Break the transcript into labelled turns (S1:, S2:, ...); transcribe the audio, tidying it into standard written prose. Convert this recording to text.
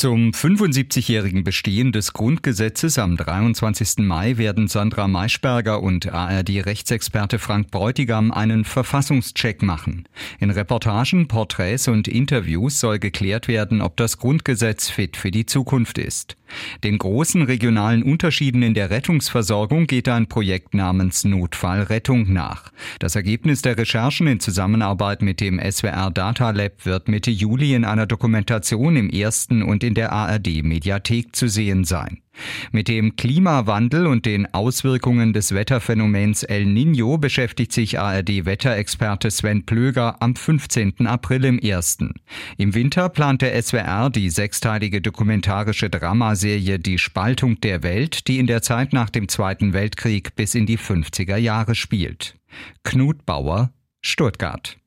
S1: Zum 75-jährigen Bestehen des Grundgesetzes am 23. Mai werden Sandra Maischberger und ARD-Rechtsexperte Frank Bräutigam einen Verfassungscheck machen. In Reportagen, Porträts und Interviews soll geklärt werden, ob das Grundgesetz fit für die Zukunft ist. Den großen regionalen Unterschieden in der Rettungsversorgung geht ein Projekt namens Notfallrettung nach. Das Ergebnis der Recherchen in Zusammenarbeit mit dem SWR Data Lab wird Mitte Juli in einer Dokumentation im ersten und in der ARD-Mediathek zu sehen sein. Mit dem Klimawandel und den Auswirkungen des Wetterphänomens El Niño beschäftigt sich ARD-Wetterexperte Sven Plöger am 15. April im Ersten. Im Winter plant der SWR die sechsteilige dokumentarische Dramaserie Die Spaltung der Welt, die in der Zeit nach dem Zweiten Weltkrieg bis in die 50er Jahre spielt. Knut Bauer, Stuttgart.